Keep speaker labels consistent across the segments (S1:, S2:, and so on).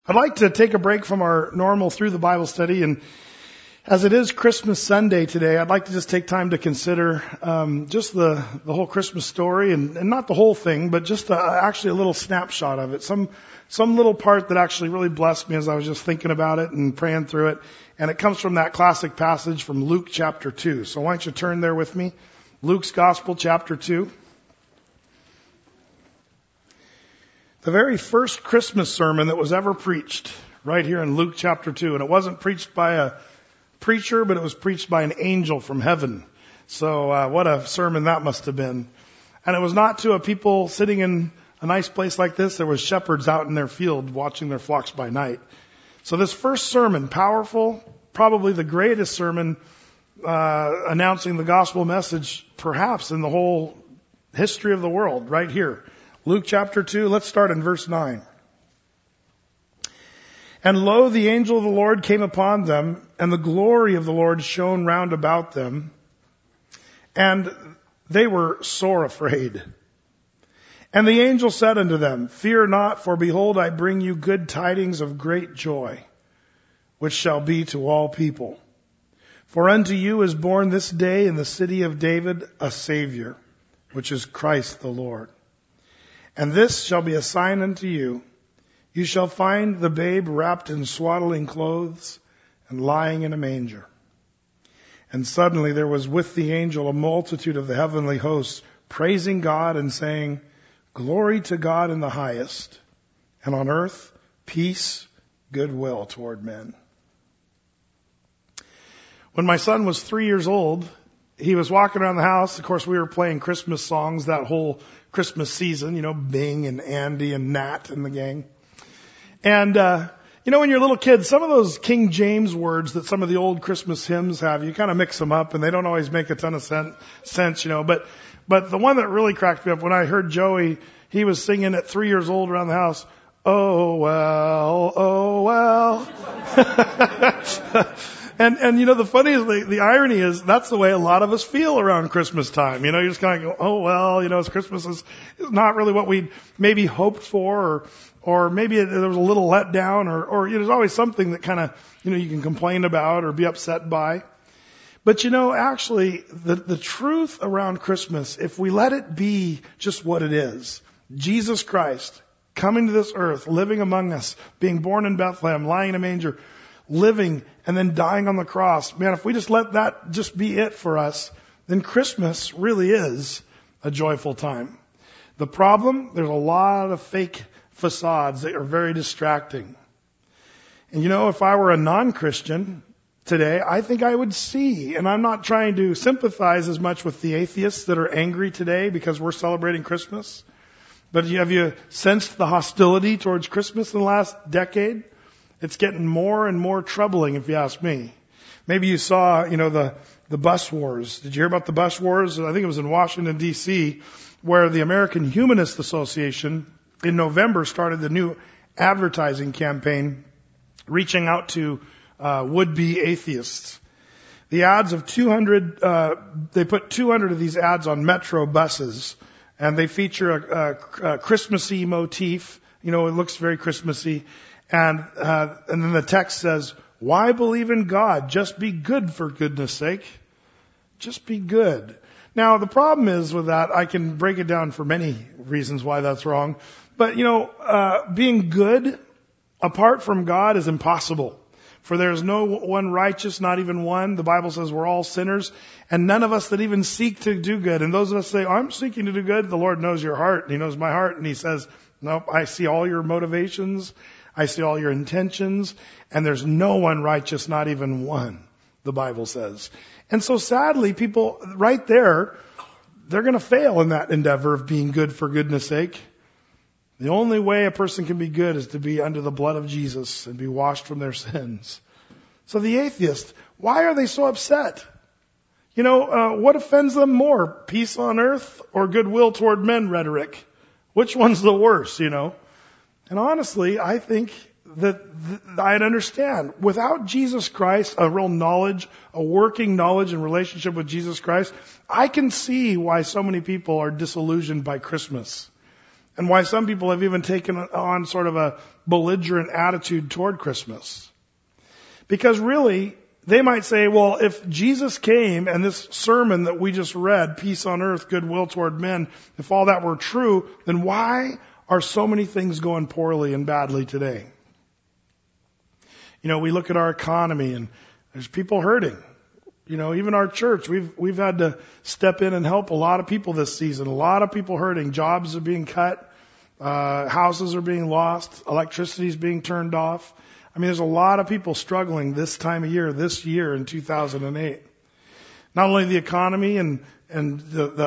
S1: I'd like to take a break from our normal Through the Bible study, and as it is Christmas Sunday today, I'd like to just take time to consider just the whole Christmas story, and not the whole thing, but just actually a little snapshot of it. Some little part that actually really blessed me as I was just thinking about it and praying through it. And it comes from that classic passage from Luke chapter 2. So why don't you turn there with me? Luke's Gospel chapter 2. The very first Christmas sermon that was ever preached, right here in Luke chapter 2. And it wasn't preached by a preacher, but it was preached by an angel from heaven. So what a sermon that must have been. And it was not to a people sitting in a nice place like this. There was shepherds out in their field watching their flocks by night. So this first sermon, powerful, probably the greatest sermon announcing the gospel message perhaps in the whole history of the world, right here. Luke chapter 2, let's start in verse 9. And lo, the angel of the Lord came upon them, and the glory of the Lord shone round about them, and they were sore afraid. And the angel said unto them, Fear not, for behold, I bring you good tidings of great joy, which shall be to all people. For unto you is born this day in the city of David a Savior, which is Christ the Lord. And this shall be a sign unto you. You shall find the babe wrapped in swaddling clothes and lying in a manger. And suddenly there was with the angel a multitude of the heavenly hosts, praising God and saying, Glory to God in the highest, and on earth peace, goodwill toward men. When my son was 3 years old, he was walking around the house. Of course, we were playing Christmas songs that whole Christmas season, Bing and Andy and Nat and the gang. And, when you're a little kid, some of those King James words that some of the old Christmas hymns have, you kind of mix them up and they don't always make a ton of sense, But the one that really cracked me up when I heard Joey, he was singing at 3 years old around the house, Oh well, oh well. And the funny is, the irony is, that's the way a lot of us feel around Christmas time. You just kind of go, oh, well, it's Christmas is not really what we maybe hoped for, or maybe there was a little letdown, or there's always something that kind of, you can complain about or be upset by. But actually, the truth around Christmas, if we let it be just what it is, Jesus Christ coming to this earth, living among us, being born in Bethlehem, lying in a manger, living and then dying on the cross. Man, if we just let that just be it for us, then Christmas really is a joyful time. The problem, there's a lot of fake facades that are very distracting. And if I were a non-Christian today, I think I would see, and I'm not trying to sympathize as much with the atheists that are angry today because we're celebrating Christmas, but have you sensed the hostility towards Christmas in the last decade? It's getting more and more troubling, if you ask me. Maybe you saw, the bus wars. Did you hear about the bus wars? I think it was in Washington, D.C., where the American Humanist Association in November started the new advertising campaign reaching out to would-be atheists. The ads of 200, they put 200 of these ads on metro buses, and they feature a Christmassy motif. It looks very Christmassy. And then the text says, why believe in God? Just be good, for goodness sake. Just be good. Now, the problem is with that, I can break it down for many reasons why that's wrong. But, being good apart from God is impossible. For there is no one righteous, not even one. The Bible says we're all sinners, and none of us that even seek to do good. And those of us say, I'm seeking to do good. The Lord knows your heart, and He knows my heart. And He says, nope, I see all your motivations. I see all your intentions, and there's no one righteous, not even one, the Bible says. And so sadly, people right there, they're going to fail in that endeavor of being good for goodness sake. The only way a person can be good is to be under the blood of Jesus and be washed from their sins. So the atheist, why are they so upset? What offends them more? Peace on earth or goodwill toward men rhetoric? Which one's the worst, And honestly, I think that I'd understand. Without Jesus Christ, a real knowledge, a working knowledge and relationship with Jesus Christ, I can see why so many people are disillusioned by Christmas. And why some people have even taken on sort of a belligerent attitude toward Christmas. Because really, they might say, well, if Jesus came and this sermon that we just read, peace on earth, goodwill toward men, if all that were true, then why are so many things going poorly and badly today? You know, we look at our economy and there's people hurting. You know, even our church, we've had to step in and help a lot of people this season. A lot of people hurting. Jobs are being cut. Houses are being lost. Electricity is being turned off. I mean, there's a lot of people struggling this time of year, this year in 2008. Not only the economy and the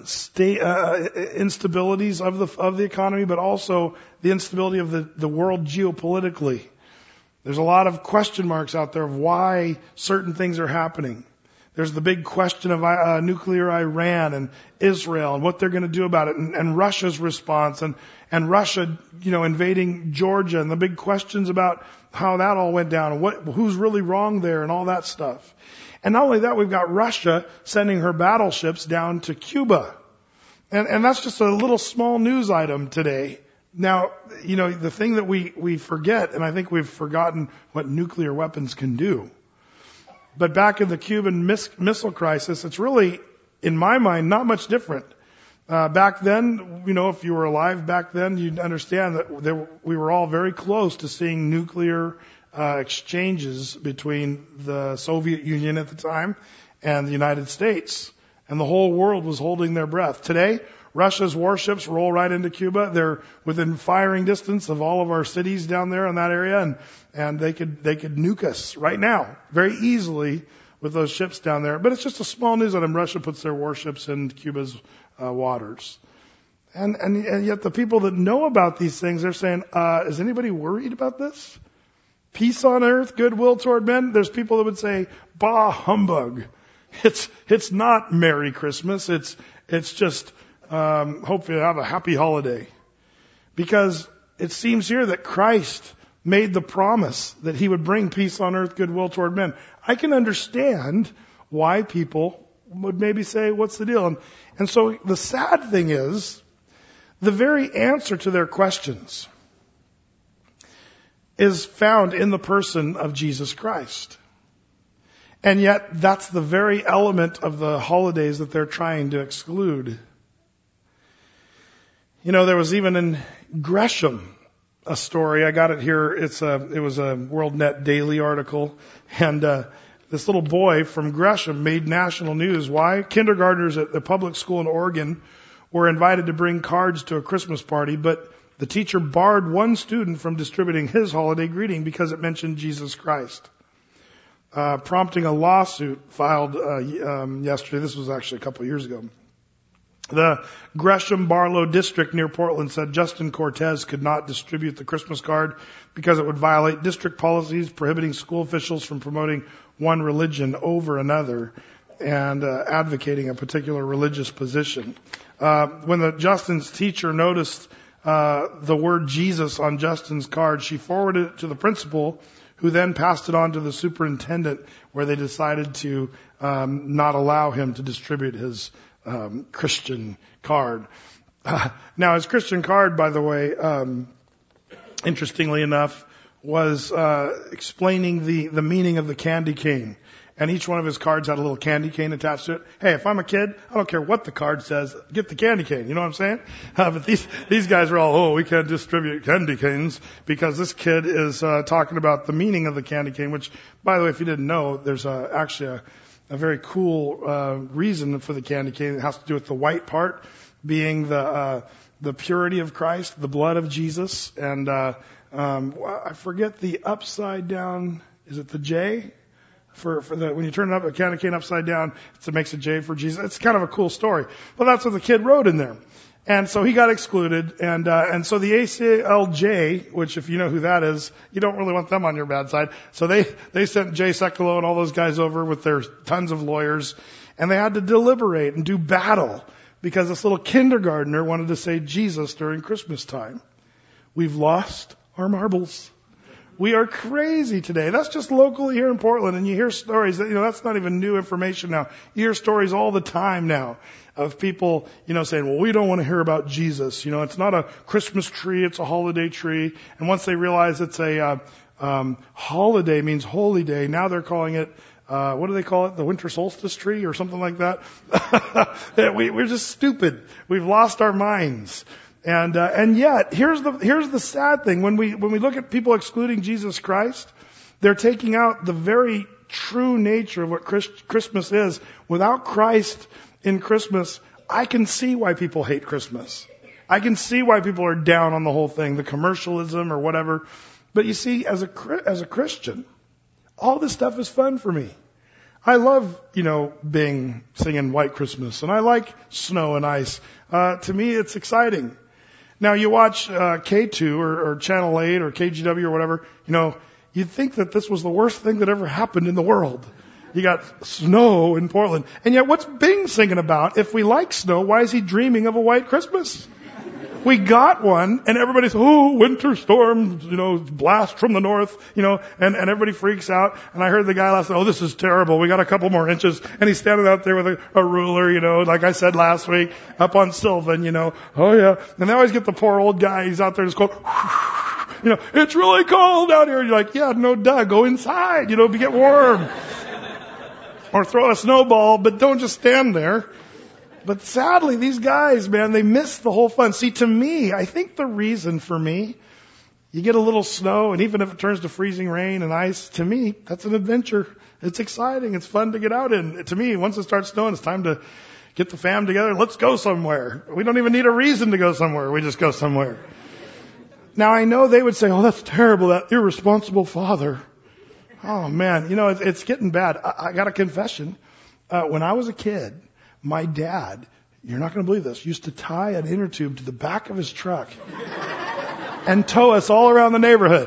S1: instabilities of the economy, but also the instability of the world geopolitically. There's a lot of question marks out there of why certain things are happening. There's the big question of nuclear Iran and Israel and what they're going to do about it, and Russia's response, and Russia, you know, invading Georgia, and the big questions about how that all went down and who's really wrong there and all that stuff. And not only that, we've got Russia sending her battleships down to Cuba. And that's just a little small news item today. Now, you know, the thing that we forget, and I think we've forgotten what nuclear weapons can do. But back in the Cuban Missile Crisis, it's really, in my mind, not much different. Back then, you know, if you were alive back then, you'd understand that we were all very close to seeing nuclear exchanges between the Soviet Union at the time and the United States. And the whole world was holding their breath. Today, Russia's warships roll right into Cuba. They're within firing distance of all of our cities down there in that area, and they could nuke us right now very easily with those ships down there. But it's just a small news item. Russia puts their warships in Cuba's waters. And yet the people that know about these things, they're saying, is anybody worried about this? Peace on earth, goodwill toward men. There's people that would say, bah humbug. It's not Merry Christmas. It's just, hope you have a happy holiday. Because it seems here that Christ made the promise that he would bring peace on earth, goodwill toward men. I can understand why people would maybe say, what's the deal? And so the sad thing is, the very answer to their questions is found in the person of Jesus Christ. And yet, that's the very element of the holidays that they're trying to exclude. You know, there was even in Gresham a story. I got it here. It was a WorldNet Daily article. And this little boy from Gresham made national news. Why? Kindergartners at the public school in Oregon were invited to bring cards to a Christmas party, but the teacher barred one student from distributing his holiday greeting because it mentioned Jesus Christ. Prompting a lawsuit filed yesterday. This was actually a couple of years ago. The Gresham Barlow district near Portland said Justin Cortez could not distribute the Christmas card because it would violate district policies prohibiting school officials from promoting one religion over another and advocating a particular religious position. When Justin's teacher noticed the word Jesus on Justin's card, she forwarded it to the principal, who then passed it on to the superintendent, where they decided to not allow him to distribute his Christian card. Now, his Christian card, by the way, interestingly enough, was explaining the meaning of the candy cane. And each one of his cards had a little candy cane attached to it. Hey, if I'm a kid, I don't care what the card says, get the candy cane. You know what I'm saying? But these guys are all, we can't distribute candy canes because this kid is talking about the meaning of the candy cane, which, by the way, if you didn't know, there's actually a very cool reason for the candy cane. It has to do with the white part being the purity of Christ, the blood of Jesus. And I forget the upside down, is it the J? For when you turn it up, a candy cane upside down, it makes a J for Jesus. It's kind of a cool story. But that's what the kid wrote in there. And so he got excluded. And so the ACLJ, which if you know who that is, you don't really want them on your bad side. So they sent Jay Sekulow and all those guys over with their tons of lawyers. And they had to deliberate and do battle because this little kindergartner wanted to say Jesus during Christmas time. We've lost our marbles. We are crazy today. That's just locally here in Portland. And you hear stories that, that's not even new information now. You hear stories all the time now of people, saying, well, we don't want to hear about Jesus. It's not a Christmas tree. It's a holiday tree. And once they realize it's a, holiday means holy day, now they're calling it, what do they call it? The winter solstice tree or something like that. We're just stupid. We've lost our minds. And yet, here's the sad thing. When we look at people excluding Jesus Christ, they're taking out the very true nature of what Christmas is. Without Christ in Christmas, I can see why people hate Christmas. I can see why people are down on the whole thing, the commercialism or whatever. But you see, as a Christian, all this stuff is fun for me. I love, singing White Christmas, and I like snow and ice. To me, it's exciting. Now, you watch K2 or Channel 8 or KGW or whatever, you'd think that this was the worst thing that ever happened in the world. You got snow in Portland. And yet, what's Bing singing about? If we like snow, why is he dreaming of a white Christmas? We got one, and everybody's, winter storms, blast from the north, and everybody freaks out. And I heard the guy last night, this is terrible. We got a couple more inches. And he's standing out there with a ruler, like I said last week, up on Sylvan, oh yeah. And they always get the poor old guy, he's out there just going, it's really cold out here. And you're like, yeah, no duh, go inside, get warm. Or throw a snowball, but don't just stand there. But sadly, these guys, man, they miss the whole fun. See, to me, I think the reason for me, you get a little snow, and even if it turns to freezing rain and ice, to me, that's an adventure. It's exciting. It's fun to get out in. To me, once it starts snowing, it's time to get the fam together. Let's go somewhere. We don't even need a reason to go somewhere. We just go somewhere. Now, I know they would say, that's terrible, that irresponsible father. Oh, man, it's getting bad. I got a confession. When I was a kid, my dad, you're not going to believe this, used to tie an inner tube to the back of his truck and tow us all around the neighborhood.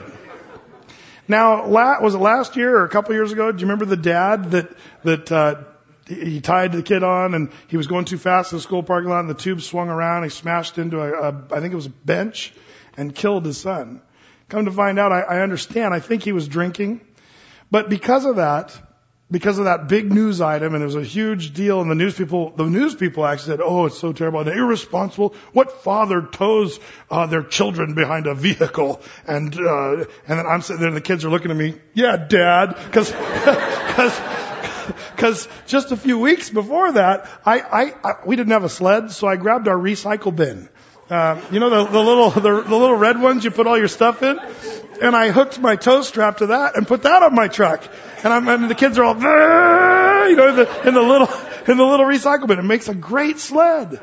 S1: Now, was it last year or a couple years ago? Do you remember the dad that he tied the kid on and he was going too fast in the school parking lot and the tube swung around. He smashed into I think it was a bench and killed his son. Come to find out, I understand. I think he was drinking. But because of that big news item, and it was a huge deal, and the news people actually said, it's so terrible and irresponsible. What father tows their children behind a vehicle? And then I'm sitting there and the kids are looking at me, yeah, Dad, because just a few weeks before that, we didn't have a sled, so I grabbed our recycle bin. The little red ones you put all your stuff in? And I hooked my tow strap to that and put that on my truck. And the kids are all, in the little recycle bin. It makes a great sled.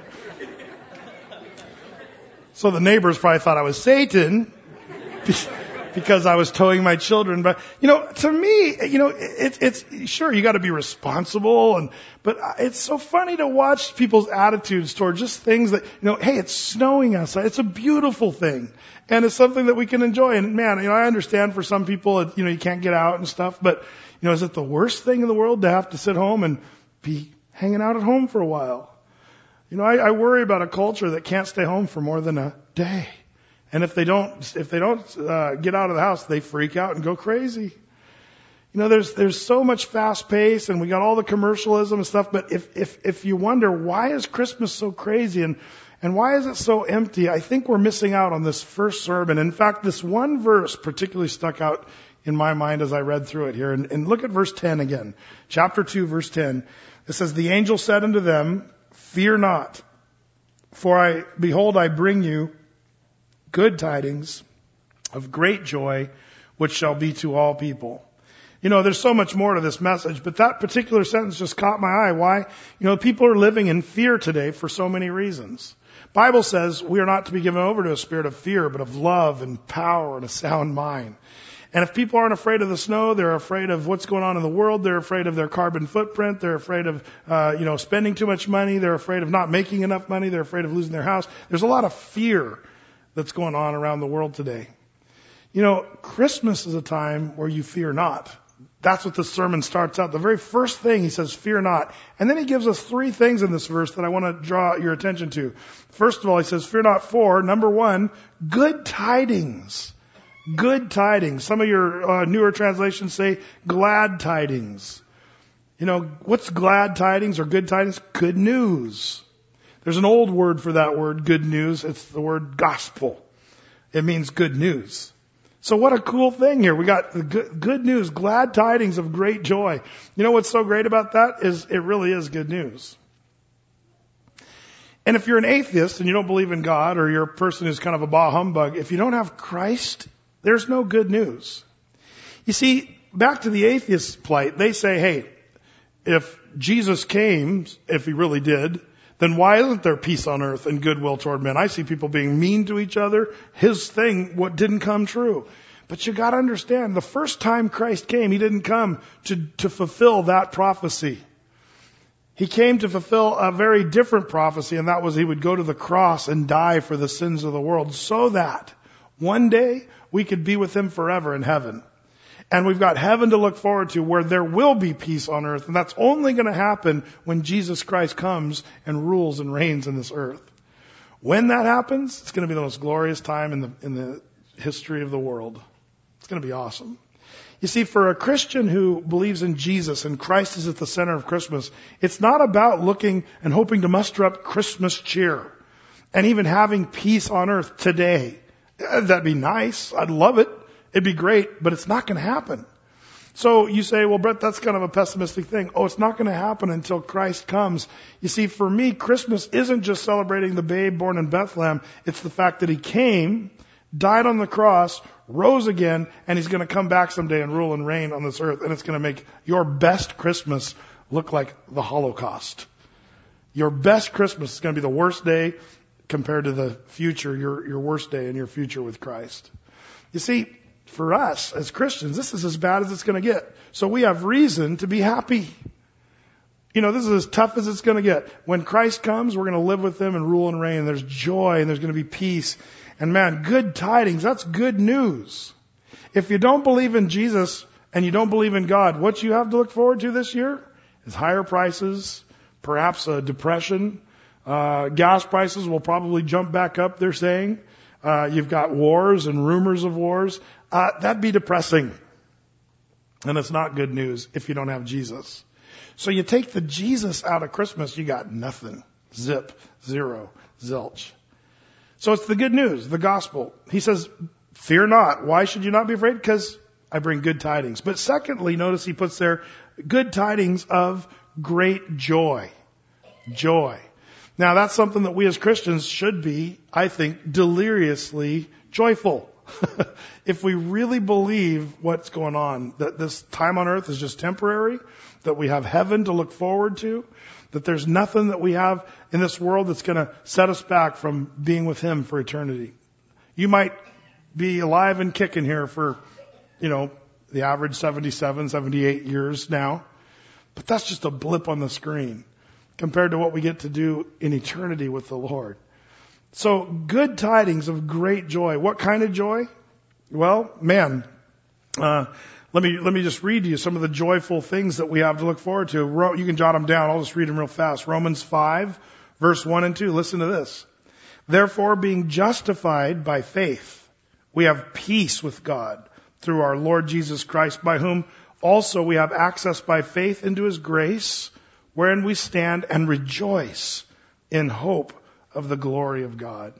S1: So the neighbors probably thought I was Satan because I was towing my children. But, to me, it's sure you got to be responsible. But it's so funny to watch people's attitudes toward just things that, hey, it's snowing outside. It's a beautiful thing. And it's something that we can enjoy. And man, I understand for some people, you can't get out and stuff. But, is it the worst thing in the world to have to sit home and be hanging out at home for a while? I worry about a culture that can't stay home for more than a day. And if they don't get out of the house, they freak out and go crazy. There's so much fast pace and we got all the commercialism and stuff. But if you wonder why is Christmas so crazy and why is it so empty, I think we're missing out on this first sermon. In fact, this one verse particularly stuck out in my mind as I read through it here. And look at verse 10 again. Chapter 2, verse 10. It says, the angel said unto them, fear not, for behold, I bring you good tidings of great joy, which shall be to all people. There's so much more to this message, but that particular sentence just caught my eye. Why? People are living in fear today for so many reasons. Bible says we are not to be given over to a spirit of fear, but of love and power and a sound mind. And if people aren't afraid of the snow, they're afraid of what's going on in the world. They're afraid of their carbon footprint. They're afraid of, spending too much money. They're afraid of not making enough money. They're afraid of losing their house. There's a lot of fear that's going on around the world today. Christmas is a time where you fear not. That's what the sermon starts out. The very first thing he says, fear not. And then he gives us three things in this verse that I want to draw your attention to. First of all, he says, fear not for, number one, good tidings. Good tidings. Some of your newer translations say glad tidings. You know, what's glad tidings or good tidings? Good news. There's an old word for that word, good news. It's the word gospel. It means good news. So what a cool thing here. We got the good news, glad tidings of great joy. You know what's so great about that is it really is good news. And if you're an atheist and you don't believe in God, or you're a person who's kind of a bah humbug, if you don't have Christ, there's no good news. You see, back to the atheist's plight, they say, hey, if Jesus came, if he really did, then why isn't there peace on earth and goodwill toward men? I see people being mean to each other. His thing, what didn't come true. But you got to understand, the first time Christ came, he didn't come to fulfill that prophecy. He came to fulfill a very different prophecy, and that was he would go to the cross and die for the sins of the world so that one day we could be with him forever in heaven. And we've got heaven to look forward to where there will be peace on earth. And that's only going to happen when Jesus Christ comes and rules and reigns in this earth. When that happens, it's going to be the most glorious time in the history of the world. It's going to be awesome. You see, for a Christian who believes in Jesus and Christ is at the center of Christmas, it's not about looking and hoping to muster up Christmas cheer and even having peace on earth today. That'd be nice. I'd love it. It'd be great, but it's not going to happen. So you say, well, Brett, that's kind of a pessimistic thing. Oh, it's not going to happen until Christ comes. You see, for me, Christmas isn't just celebrating the babe born in Bethlehem. It's the fact that he came, died on the cross, rose again, and he's going to come back someday and rule and reign on this earth. And it's going to make your best Christmas look like the Holocaust. Your best Christmas is going to be the worst day compared to the future, your worst day in your future with Christ. You see, for us as Christians, this is as bad as it's going to get. So we have reason to be happy. You know, this is as tough as it's going to get. When Christ comes, we're going to live with him and rule and reign. And there's joy and there's going to be peace. And man, good tidings, that's good news. If you don't believe in Jesus and you don't believe in God, what you have to look forward to this year is higher prices, perhaps a depression. Gas prices will probably jump back up, they're saying. You've got wars and rumors of wars. That'd be depressing. And it's not good news if you don't have Jesus. So you take the Jesus out of Christmas, you got nothing. Zip, zero, zilch. So it's the good news, the gospel. He says, fear not. Why should you not be afraid? Because I bring good tidings. But secondly, notice he puts there, good tidings of great joy. Joy. Now that's something that we as Christians should be, I think, deliriously joyful. If we really believe what's going on, that this time on earth is just temporary, that we have heaven to look forward to, that there's nothing that we have in this world that's going to set us back from being with him for eternity. You might be alive and kicking here for, the average 77, 78 years now, but that's just a blip on the screen compared to what we get to do in eternity with the Lord. So good tidings of great joy. What kind of joy? Well, man, let me just read to you some of the joyful things that we have to look forward to. You can jot them down. I'll just read them real fast. Romans 5, verse 1 and 2. Listen to this. Therefore, being justified by faith, we have peace with God through our Lord Jesus Christ, by whom also we have access by faith into his grace, wherein we stand and rejoice in hope of the glory of God.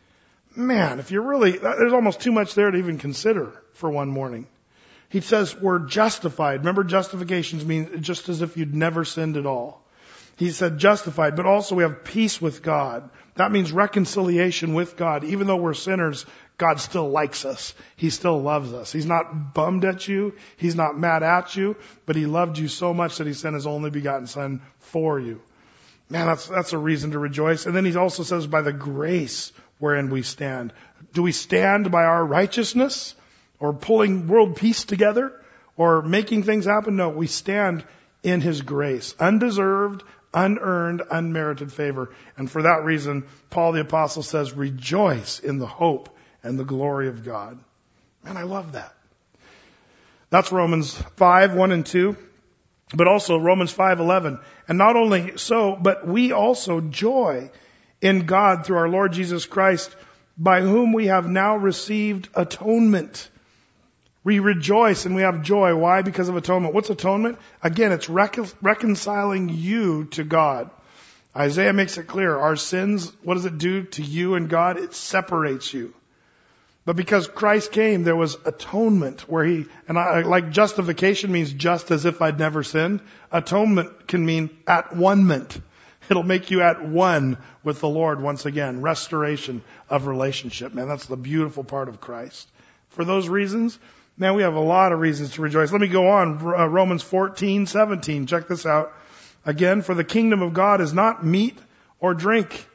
S1: Man, if there's almost too much there to even consider for one morning. He says we're justified. Remember, justifications mean just as if you'd never sinned at all. He said justified, but also we have peace with God. That means reconciliation with God. Even though we're sinners, God still likes us. He still loves us. He's not bummed at you. He's not mad at you, but he loved you so much that he sent his only begotten son for you. Man, that's a reason to rejoice. And then he also says, by the grace wherein we stand. Do we stand by our righteousness or pulling world peace together or making things happen? No, we stand in his grace. Undeserved, unearned, unmerited favor. And for that reason, Paul the Apostle says, rejoice in the hope and the glory of God. Man, I love that. That's Romans 5, 1 and 2. But also Romans 5:11. And not only so, but we also joy in God through our Lord Jesus Christ, by whom we have now received atonement. We rejoice and we have joy. Why? Because of atonement. What's atonement? Again, it's reconciling you to God. Isaiah makes it clear. Our sins, what does it do to you and God? It separates you. But because Christ came, there was atonement where like justification means just as if I'd never sinned. Atonement can mean at one-ment. It'll make you at one with the Lord once again. Restoration of relationship, man. That's the beautiful part of Christ. For those reasons, man, we have a lot of reasons to rejoice. Let me go on. Romans 14:17. Check this out. Again, for the kingdom of God is not meat or drink.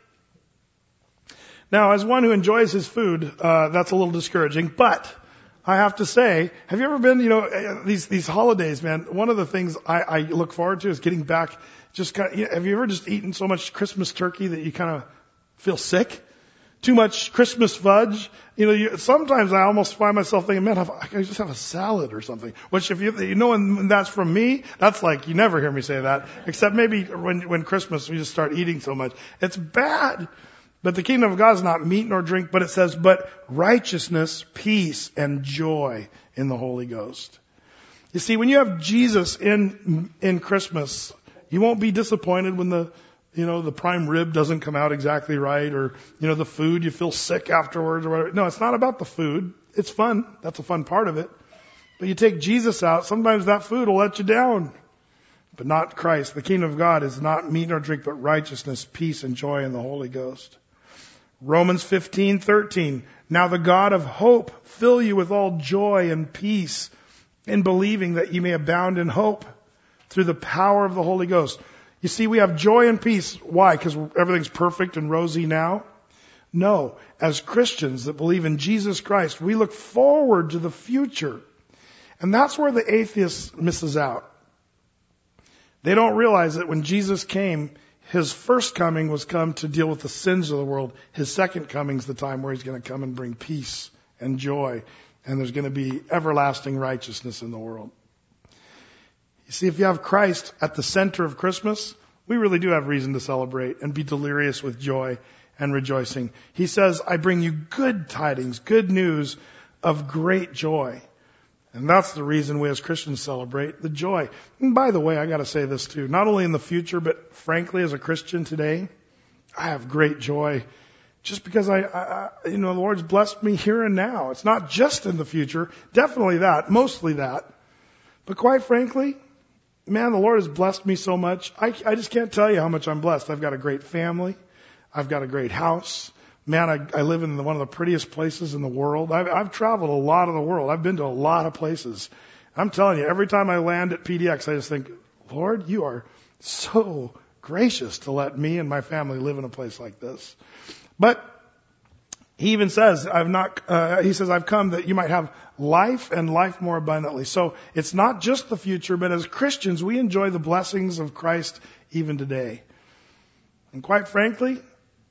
S1: Now, as one who enjoys his food, that's a little discouraging. But I have to say, have you ever been, these holidays, man? One of the things I look forward to is getting back. Have you ever just eaten so much Christmas turkey that you kind of feel sick? Too much Christmas fudge. Sometimes I almost find myself thinking, man, I can just have a salad or something. Which if and that's from me, that's like, you never hear me say that. Except maybe when Christmas we just start eating so much. It's bad. But the kingdom of God is not meat nor drink, but it says, but righteousness, peace, and joy in the Holy Ghost. You see, when you have Jesus in Christmas, you won't be disappointed when the prime rib doesn't come out exactly right, or, the food, you feel sick afterwards or whatever. No, it's not about the food. It's fun. That's a fun part of it. But you take Jesus out, sometimes that food will let you down. But not Christ. The kingdom of God is not meat nor drink, but righteousness, peace, and joy in the Holy Ghost. Romans 15:13. Now the God of hope fill you with all joy and peace in believing that you may abound in hope through the power of the Holy Ghost. You see, we have joy and peace. Why? Because everything's perfect and rosy now? No. As Christians that believe in Jesus Christ, we look forward to the future. And that's where the atheist misses out. They don't realize that when Jesus came, his first coming was come to deal with the sins of the world. His second coming is the time where he's going to come and bring peace and joy. And there's going to be everlasting righteousness in the world. You see, if you have Christ at the center of Christmas, we really do have reason to celebrate and be delirious with joy and rejoicing. He says, I bring you good tidings, good news of great joy. And that's the reason we as Christians celebrate the joy. And by the way, I got to say this too. Not only in the future, but frankly, as a Christian today, I have great joy just because the Lord's blessed me here and now. It's not just in the future. Definitely that. Mostly that. But quite frankly, man, the Lord has blessed me so much. I just can't tell you how much I'm blessed. I've got a great family. I've got a great house. Man, I live in one of the prettiest places in the world. I've traveled a lot of the world. I've been to a lot of places. I'm telling you, every time I land at PDX, I just think, Lord, you are so gracious to let me and my family live in a place like this. But he even says, I've come that you might have life and life more abundantly. So it's not just the future, but as Christians, we enjoy the blessings of Christ even today. And quite frankly,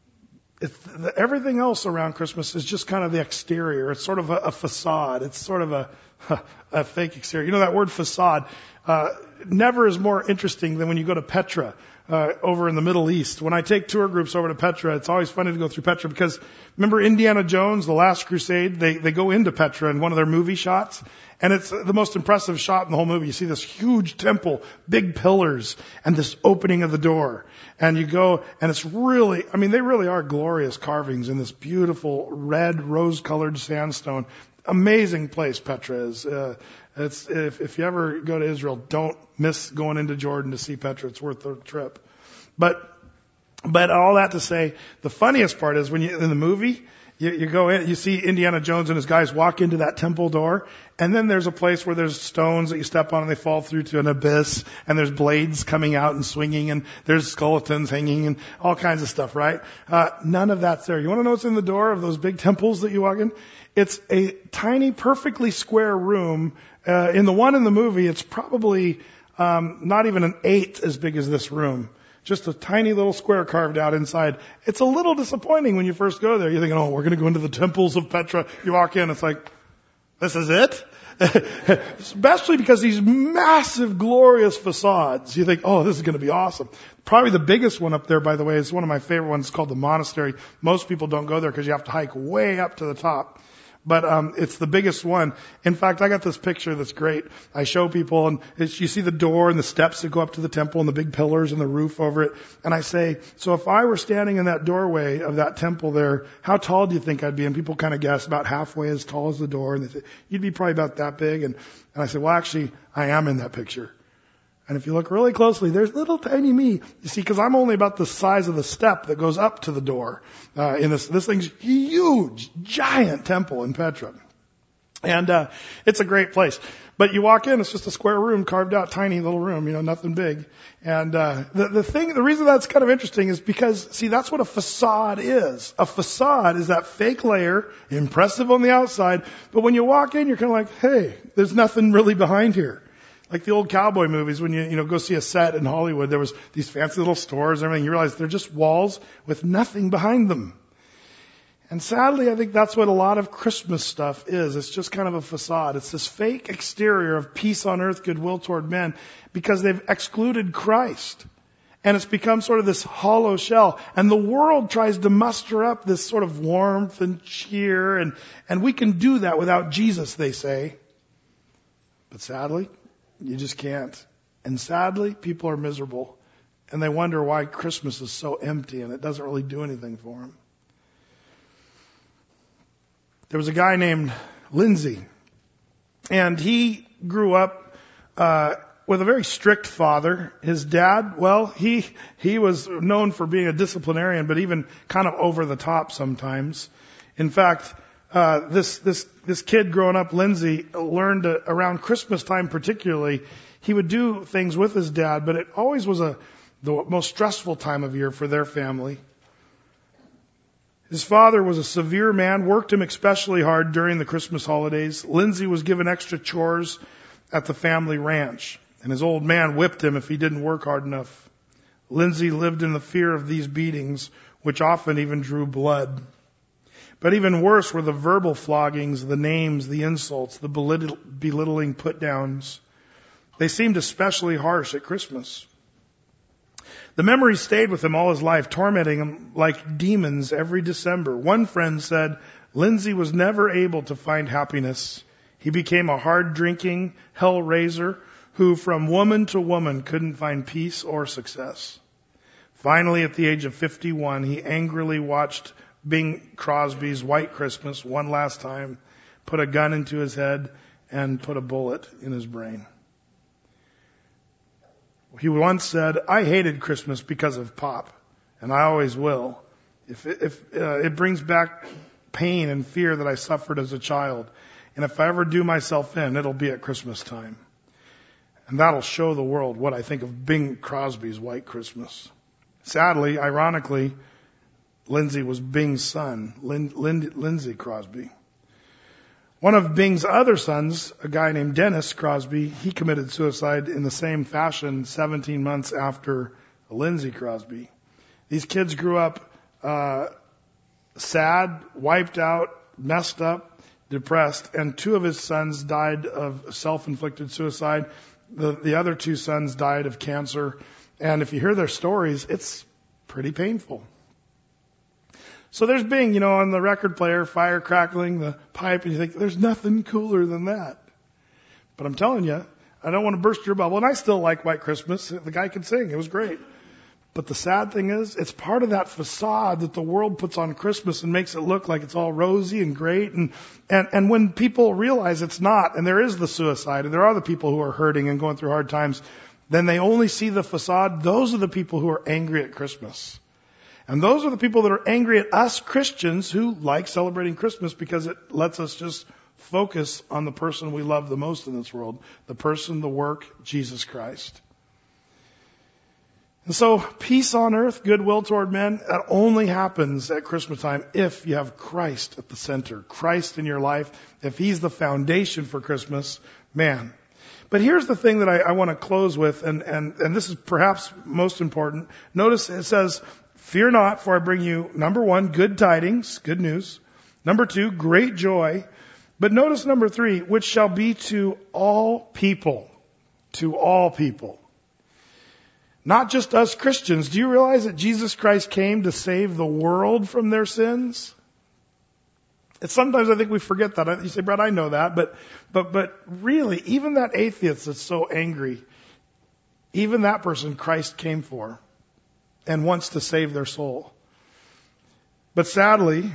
S1: everything else around Christmas is just kind of the exterior. It's sort of a facade. It's sort of a fake exterior. That word facade never is more interesting than when you go to Petra over in the Middle East. When I take tour groups over to Petra, it's always funny to go through Petra because remember Indiana Jones, The Last Crusade? They go into Petra in one of their movie shots. And it's the most impressive shot in the whole movie. You see this huge temple, big pillars, and this opening of the door. And you go, and it's really, they really are glorious carvings in this beautiful red, rose-colored sandstone. Amazing place Petra is. If you ever go to Israel, don't miss going into Jordan to see Petra. It's worth the trip. But all that to say, the funniest part is when in the movie, you go in, you see Indiana Jones and his guys walk into that temple door, and then there's a place where there's stones that you step on and they fall through to an abyss, and there's blades coming out and swinging, and there's skeletons hanging and all kinds of stuff, right? None of that's there. You want to know what's in the door of those big temples that you walk in? It's a tiny, perfectly square room. In the one in the movie, it's probably not even an eighth as big as this room. Just a tiny little square carved out inside. It's a little disappointing when you first go there. You're thinking, we're going to go into the temples of Petra. You walk in, it's like, this is it? Especially because these massive, glorious facades. You think, this is going to be awesome. Probably the biggest one up there, by the way, is one of my favorite ones. It's called the monastery. Most people don't go there because you have to hike way up to the top. But it's the biggest one. In fact, I got this picture that's great. I show people, and you see the door and the steps that go up to the temple and the big pillars and the roof over it. And I say, so if I were standing in that doorway of that temple there, how tall do you think I'd be? And people kind of guess about halfway as tall as the door. And they say, you'd be probably about that big. And I say, well, actually, I am in that picture. And if you look really closely, there's little tiny me. You see, because I'm only about the size of the step that goes up to the door. In this thing's huge, giant temple in Petra. And it's a great place. But you walk in, it's just a square room, carved out, tiny little room, nothing big. And the reason that's kind of interesting is because, see, that's what a facade is. A facade is that fake layer, impressive on the outside, but when you walk in, you're kind of like, hey, there's nothing really behind here. Like the old cowboy movies, when you go see a set in Hollywood, there was these fancy little stores and everything. You realize they're just walls with nothing behind them. And sadly, I think that's what a lot of Christmas stuff is. It's just kind of a facade. It's this fake exterior of peace on earth, goodwill toward men, because they've excluded Christ. And it's become sort of this hollow shell. And the world tries to muster up this sort of warmth and cheer. And we can do that without Jesus, they say. But sadly, you just can't. And sadly, people are miserable. And they wonder why Christmas is so empty and it doesn't really do anything for them. There was a guy named Lindsay. And he grew up with a very strict father. His dad, well, he was known for being a disciplinarian, but even kind of over the top sometimes. In fact, this kid growing up, Lindsay, learned around Christmas time particularly, he would do things with his dad, but it always was the most stressful time of year for their family. His father was a severe man, worked him especially hard during the Christmas holidays. Lindsay was given extra chores at the family ranch, and his old man whipped him if he didn't work hard enough. Lindsay lived in the fear of these beatings, which often even drew blood. But even worse were the verbal floggings, the names, the insults, the belittling put-downs. They seemed especially harsh at Christmas. The memory stayed with him all his life, tormenting him like demons every December. One friend said, Lindsay was never able to find happiness. He became a hard-drinking hell-raiser who from woman to woman couldn't find peace or success. Finally, at the age of 51, he angrily watched Bing Crosby's White Christmas one last time, put a gun into his head, and put a bullet in his brain. He once said, I hated Christmas because of pop, and I always will. If it brings back pain and fear that I suffered as a child, and if I ever do myself in, it'll be at Christmas time. And that'll show the world what I think of Bing Crosby's White Christmas. Sadly, ironically, Lindsay was Bing's son, Lindsay Crosby. One of Bing's other sons, a guy named Dennis Crosby, he committed suicide in the same fashion 17 months after Lindsay Crosby. These kids grew up sad, wiped out, messed up, depressed, and two of his sons died of self-inflicted suicide. The other two sons died of cancer. And if you hear their stories, it's pretty painful. So there's Bing, on the record player, fire crackling, the pipe, and you think, there's nothing cooler than that. But I'm telling you, I don't want to burst your bubble, and I still like White Christmas. The guy can sing. It was great. But the sad thing is, it's part of that facade that the world puts on Christmas and makes it look like it's all rosy and great. And when people realize it's not, and there is the suicide, and there are the people who are hurting and going through hard times, then they only see the facade. Those are the people who are angry at Christmas. And those are the people that are angry at us Christians who like celebrating Christmas because it lets us just focus on the person we love the most in this world, the person, the work, Jesus Christ. And so peace on earth, goodwill toward men, that only happens at Christmas time if you have Christ at the center, Christ in your life. If He's the foundation for Christmas, man. But here's the thing that I want to close with, and this is perhaps most important. Notice it says, fear not, for I bring you, number one, good tidings, good news. Number two, great joy. But notice number three, which shall be to all people. To all people. Not just us Christians. Do you realize that Jesus Christ came to save the world from their sins? Sometimes I think we forget that. You say, Brad, I know that. But really, even that atheist that's so angry, even that person Christ came for and wants to save their soul. But sadly,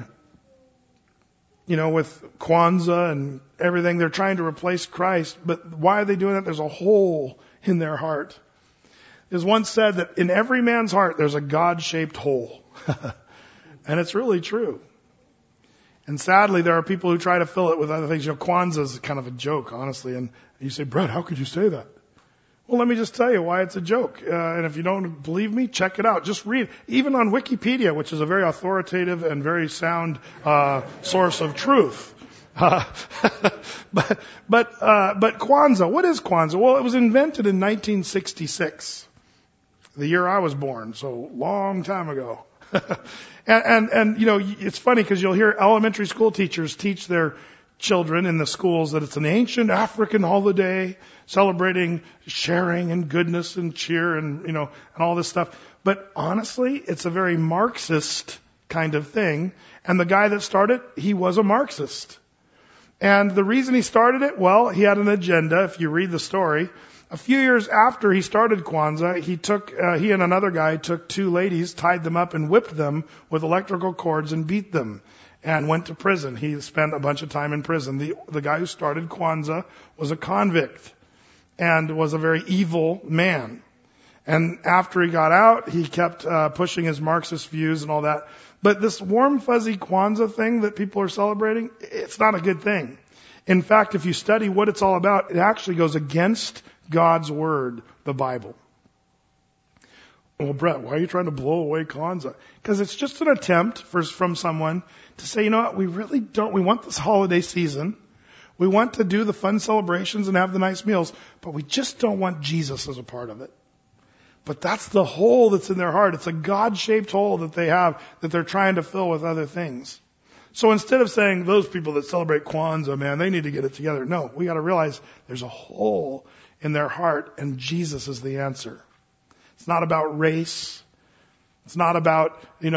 S1: with Kwanzaa and everything, they're trying to replace Christ. But why are they doing that? There's a hole in their heart. It was once said that in every man's heart, there's a God-shaped hole. And it's really true. And sadly, there are people who try to fill it with other things. Kwanzaa is kind of a joke, honestly. And you say, Brett, how could you say that? Well, let me just tell you why it's a joke. And if you don't believe me, check it out. Just read. Even on Wikipedia, which is a very authoritative and very sound source of truth. But Kwanzaa, what is Kwanzaa? Well, it was invented in 1966, the year I was born, so long time ago. And it's funny because you'll hear elementary school teachers teach their children in the schools that it's an ancient African holiday celebrating sharing and goodness and cheer and all this stuff. But honestly, it's a very Marxist kind of thing. And the guy that started, he was a Marxist. And the reason he started it, well, he had an agenda. If you read the story, a few years after he started Kwanzaa, he and another guy took two ladies, tied them up and whipped them with electrical cords and beat them and went to prison. He spent a bunch of time in prison. The guy who started Kwanzaa was a convict and was a very evil man. And after he got out, he kept pushing his Marxist views and all that. But this warm, fuzzy Kwanzaa thing that people are celebrating, it's not a good thing. In fact, if you study what it's all about, it actually goes against God's Word, the Bible. Well, Brett, why are you trying to blow away Kwanzaa? Because it's just an attempt from someone to say, you know what, we really don't, we want this holiday season. We want to do the fun celebrations and have the nice meals, but we just don't want Jesus as a part of it. But that's the hole that's in their heart. It's a God-shaped hole that they have that they're trying to fill with other things. So instead of saying those people that celebrate Kwanzaa, man, they need to get it together. No, we got to realize there's a hole in their heart and Jesus is the answer. It's not about race. It's not about,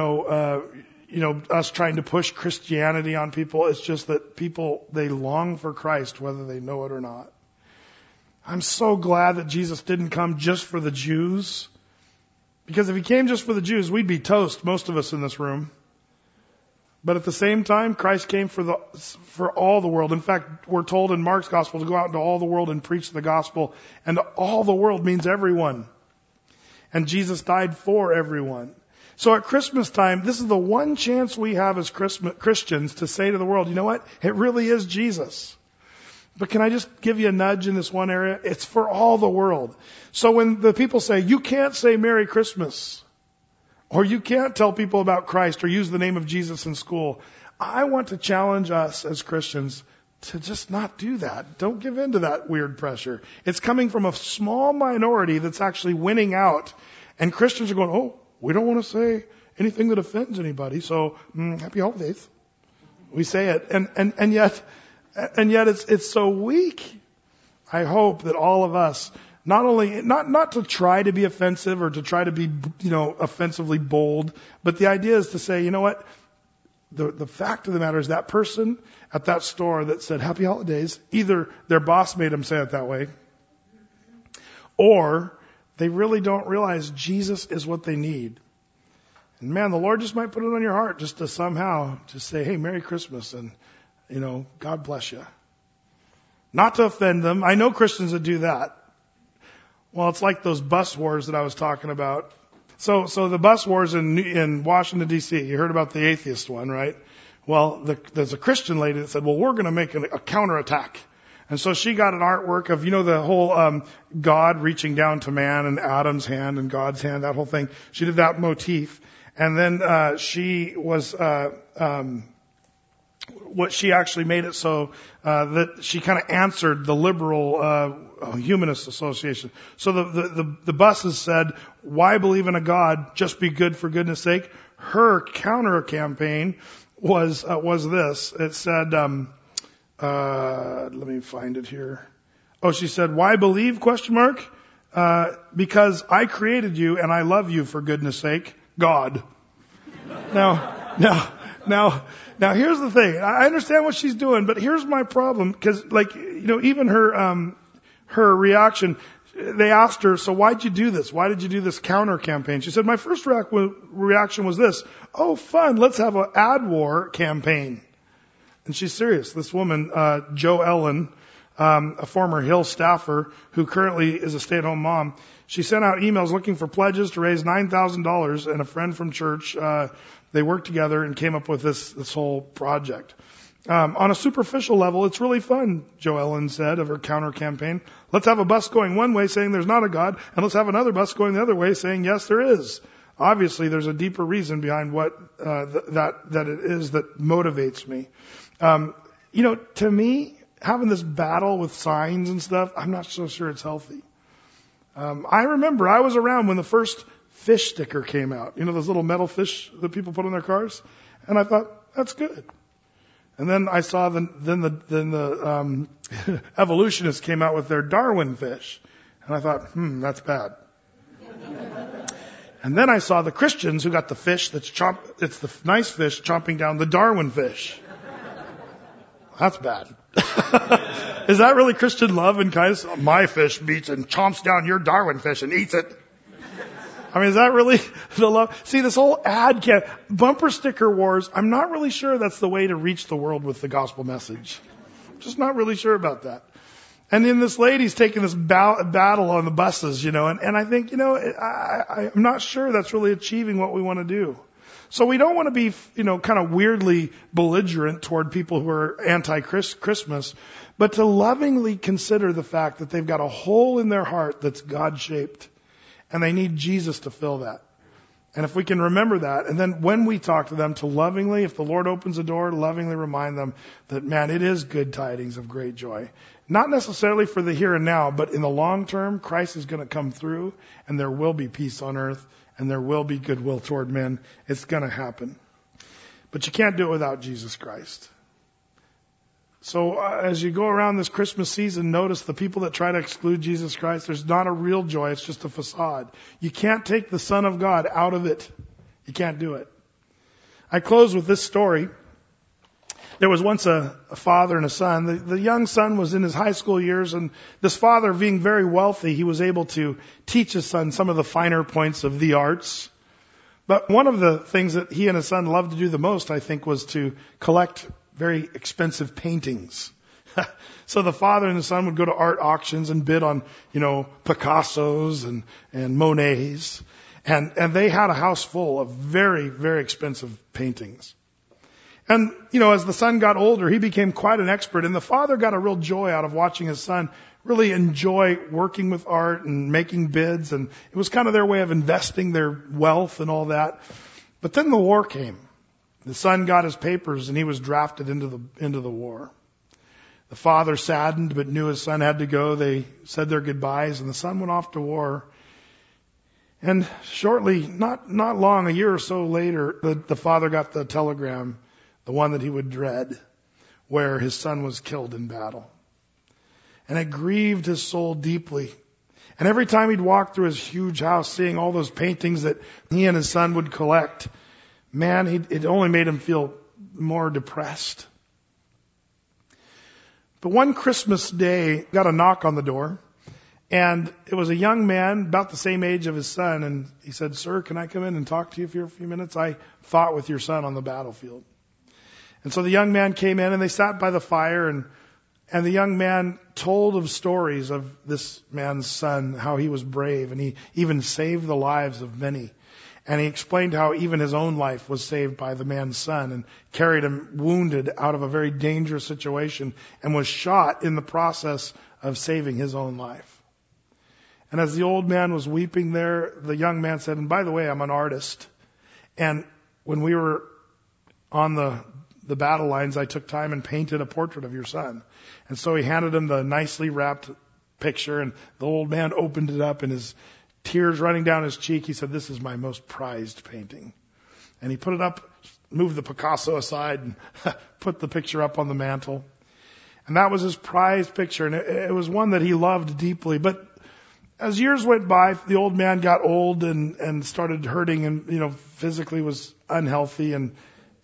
S1: us trying to push Christianity on people. It's just that people, they long for Christ whether they know it or not. I'm so glad that Jesus didn't come just for the Jews. Because if he came just for the Jews, we'd be toast, most of us in this room. But at the same time, Christ came for all the world. In fact, we're told in Mark's gospel to go out into all the world and preach the gospel. And all the world means everyone. And Jesus died for everyone. So at Christmas time, this is the one chance we have as Christians to say to the world, you know what? It really is Jesus. But can I just give you a nudge in this one area? It's for all the world. So when the people say, you can't say Merry Christmas, or you can't tell people about Christ or use the name of Jesus in school, I want to challenge us as Christians to just not do that. Don't give in to that weird pressure. It's coming from a small minority that's actually winning out. And Christians are going, oh, we don't want to say anything that offends anybody, so happy holidays. We say it. And yet it's so weak. I hope that all of us, not to try to be offensive or to try to be, offensively bold, but the idea is to say, you know what? The fact of the matter is that person at that store that said happy holidays, either their boss made them say it that way, or they really don't realize Jesus is what they need. And man, the Lord just might put it on your heart just to somehow just say, hey, Merry Christmas and, God bless you. Not to offend them. I know Christians that do that. Well, it's like those bus wars that I was talking about. So the bus wars in Washington, D.C., you heard about the atheist one, right? Well, there's a Christian lady that said, well, we're going to make a counterattack. And so she got an artwork of, the whole God reaching down to man and Adam's hand and God's hand, that whole thing. She did that motif. And then she was what she actually made it so that she kind of answered the liberal humanist association. So the buses said, why believe in a God? Just be good for goodness sake. Her counter campaign was this. It said, let me find it here. Oh, she said, why believe? ? Because I created you and I love you for goodness sake, God. Now, Now here's the thing. I understand what she's doing, but here's my problem. Cause even her reaction, they asked her, so why'd you do this? Why did you do this counter campaign? She said, my first reaction was this. Oh, fun. Let's have an ad war campaign. And she's serious. This woman, Jo Ellen, a former Hill staffer who currently is a stay-at-home mom, she sent out emails looking for pledges to raise $9,000, and a friend from church, they worked together and came up with this whole project. On a superficial level, it's really fun, Jo Ellen said of her counter campaign. Let's have a bus going one way saying there's not a God, and let's have another bus going the other way saying yes, there is. Obviously, there's a deeper reason behind what that it is that motivates me. To me, having this battle with signs and stuff, I'm not so sure it's healthy. I remember I was around when the first fish sticker came out. Those little metal fish that people put on their cars, and I thought that's good. And then I saw the evolutionists came out with their Darwin fish, and I thought, that's bad. And then I saw the Christians who got the fish it's the nice fish chomping down the Darwin fish. That's bad. Is that really Christian love and kindness? My fish beats and chomps down your Darwin fish and eats it. I mean, is that really the love? See, this whole bumper sticker wars, I'm not really sure that's the way to reach the world with the gospel message. I'm just not really sure about that. And then this lady's taking this battle on the buses, and I think, I'm not sure that's really achieving what we want to do. So we don't want to be, kind of weirdly belligerent toward people who are anti-Christmas, but to lovingly consider the fact that they've got a hole in their heart that's God-shaped, and they need Jesus to fill that. And if we can remember that, and then when we talk to them, to lovingly, if the Lord opens a door, lovingly remind them that, man, it is good tidings of great joy. Not necessarily for the here and now, but in the long term, Christ is going to come through, and there will be peace on earth, and there will be goodwill toward men. It's going to happen. But you can't do it without Jesus Christ. So as you go around this Christmas season, notice the people that try to exclude Jesus Christ, there's not a real joy. It's just a facade. You can't take the Son of God out of it. You can't do it. I close with this story. There was once a father and a son. The young son was in his high school years, and this father, being very wealthy, he was able to teach his son some of the finer points of the arts. But one of the things that he and his son loved to do the most, I think, was to collect very expensive paintings. So the father and the son would go to art auctions and bid on, Picassos and Monets. And they had a house full of very, very expensive paintings. And, as the son got older, he became quite an expert. And the father got a real joy out of watching his son really enjoy working with art and making bids. And it was kind of their way of investing their wealth and all that. But then the war came. The son got his papers and he was drafted into the war. The father, saddened but knew his son had to go, they said their goodbyes, and the son went off to war. And shortly, not long, a year or so later, the father got the telegram, the one that he would dread, where his son was killed in battle. And it grieved his soul deeply. And every time he'd walk through his huge house, seeing all those paintings that he and his son would collect, man, it only made him feel more depressed. But one Christmas day, got a knock on the door, and it was a young man about the same age of his son, and he said, "Sir, can I come in and talk to you for a few minutes? I fought with your son on the battlefield." And so the young man came in, and they sat by the fire, and the young man told of stories of this man's son, how he was brave, and he even saved the lives of many. And he explained how even his own life was saved by the man's son, and carried him wounded out of a very dangerous situation, and was shot in the process of saving his own life. And as the old man was weeping there, the young man said, "And by the way, I'm an artist. And when we were on the battle lines, I took time and painted a portrait of your son." And so he handed him the nicely wrapped picture, and the old man opened it up, and his tears running down his cheek, he said, "This is my most prized painting." And he put it up, moved the Picasso aside, and put the picture up on the mantle. And that was his prized picture, and it was one that he loved deeply. But as years went by, the old man got old and started hurting, and physically was unhealthy, and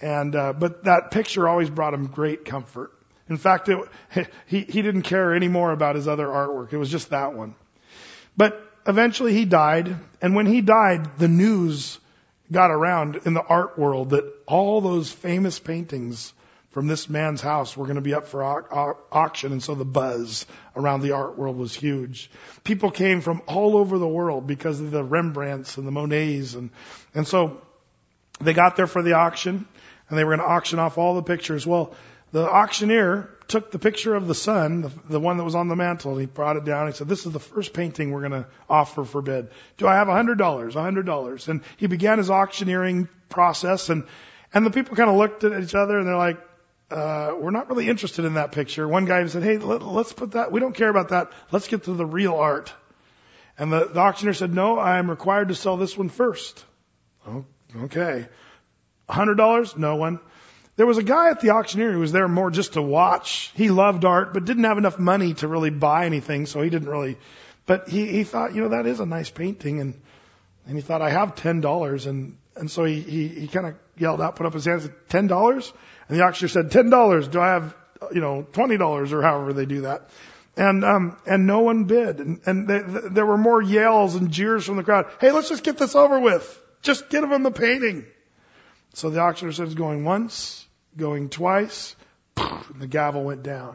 S1: But that picture always brought him great comfort. In fact, he didn't care any more about his other artwork. It was just that one. But eventually he died. And when he died, the news got around in the art world that all those famous paintings from this man's house were going to be up for auction. And so the buzz around the art world was huge. People came from all over the world because of the Rembrandts and the Monets. And so they got there for the auction, and they were going to auction off all the pictures. Well, the auctioneer took the picture of the son, the one that was on the mantle, and he brought it down. He said, "This is the first painting we're going to offer for bid. Do I have $100? $100. And he began his auctioneering process, and the people kind of looked at each other, and they're like, we're not really interested in that picture. One guy said, "Hey, let's put that, we don't care about that. Let's get to the real art." And the auctioneer said, "No, I am required to sell this one first." Oh, okay. $100? No one. There was a guy at the auctioneer who was there more just to watch. He loved art, but didn't have enough money to really buy anything, so he didn't really. But he thought, that is a nice painting, and he thought, I have $10, and so he kind of yelled out, put up his hands, said, $10? And the auctioneer said, $10. Do I have, $20 or however they do that? And no one bid, and there were more yells and jeers from the crowd. Hey, let's just get this over with. Just get him the painting. So the auctioneer said, going once, going twice, and the gavel went down.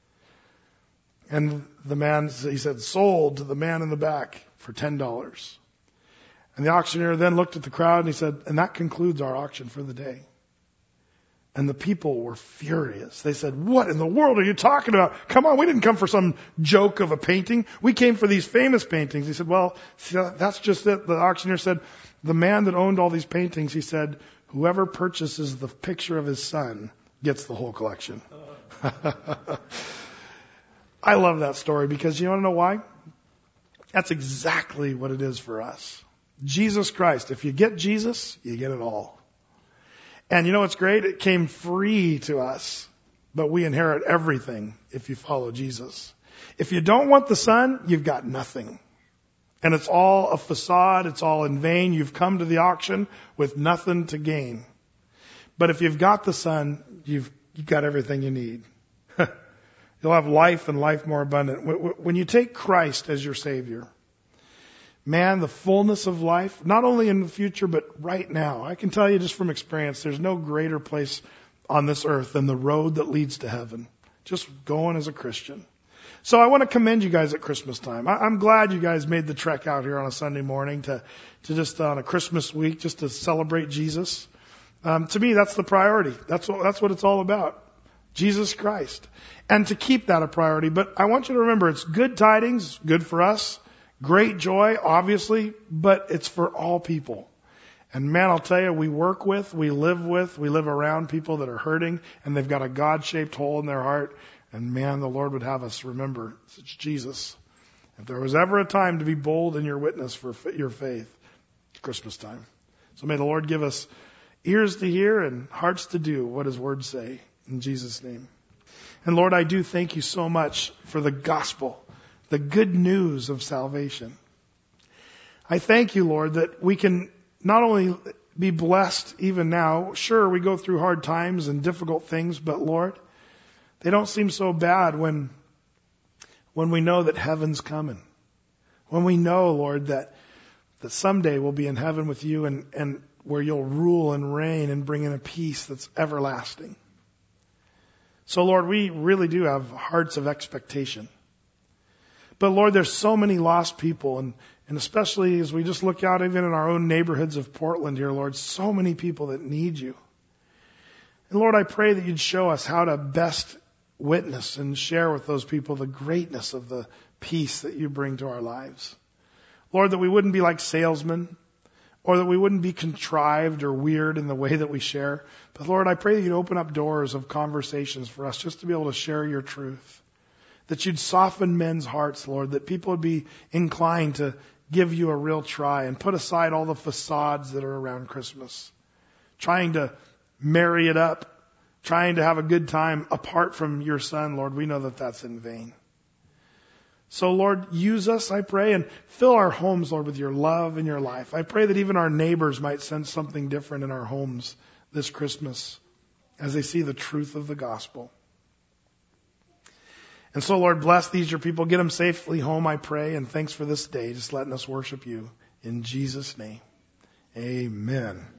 S1: And the man, he said, sold to the man in the back for $10. And the auctioneer then looked at the crowd and he said, and that concludes our auction for the day. And the people were furious. They said, what in the world are you talking about? Come on, we didn't come for some joke of a painting. We came for these famous paintings. He said, well, see, that's just it. The auctioneer said, the man that owned all these paintings, he said, whoever purchases the picture of his son gets the whole collection. I love that story because you want to know why? That's exactly what it is for us. Jesus Christ. If you get Jesus, you get it all. And you know what's great? It came free to us, but we inherit everything if you follow Jesus. If you don't want the Son, you've got nothing. And it's all a facade. It's all in vain. You've come to the auction with nothing to gain. But if you've got the Son, you've got everything you need. You'll have life and life more abundant. When you take Christ as your Savior, man, the fullness of life, not only in the future, but right now. I can tell you just from experience, there's no greater place on this earth than the road that leads to heaven. Just going as a Christian. So I want to commend you guys at Christmas time. I'm glad you guys made the trek out here on a Sunday morning to just on a Christmas week, just to celebrate Jesus. To me, that's the priority. That's what it's all about. Jesus Christ. And to keep that a priority. But I want you to remember, it's good tidings, good for us. Great joy, obviously, but it's for all people. And man, I'll tell you, we work with, we live around people that are hurting, and they've got a God-shaped hole in their heart. And man, the Lord would have us remember, it's Jesus. If there was ever a time to be bold in your witness for your faith, it's Christmas time. So may the Lord give us ears to hear and hearts to do what His words say. In Jesus' name. And Lord, I do thank you so much for the gospel, the good news of salvation. I thank you, Lord, that we can not only be blessed even now. Sure, we go through hard times and difficult things, but Lord, they don't seem so bad when we know that heaven's coming. When we know, Lord, that someday we'll be in heaven with you and where you'll rule and reign and bring in a peace that's everlasting. So, Lord, we really do have hearts of expectation. But, Lord, there's so many lost people, and especially as we just look out even in our own neighborhoods of Portland here, Lord, so many people that need you. And, Lord, I pray that you'd show us how to best witness and share with those people the greatness of the peace that you bring to our lives. Lord, that we wouldn't be like salesmen, or that we wouldn't be contrived or weird in the way that we share. But Lord, I pray that you'd open up doors of conversations for us just to be able to share your truth. That you'd soften men's hearts, Lord, that people would be inclined to give you a real try and put aside all the facades that are around Christmas. Trying to marry it up, trying to have a good time apart from your Son, Lord, we know that that's in vain. So, Lord, use us, I pray, and fill our homes, Lord, with your love and your life. I pray that even our neighbors might sense something different in our homes this Christmas as they see the truth of the gospel. And so, Lord, bless these your people. Get them safely home, I pray. And thanks for this day, just letting us worship you. In Jesus' name, amen.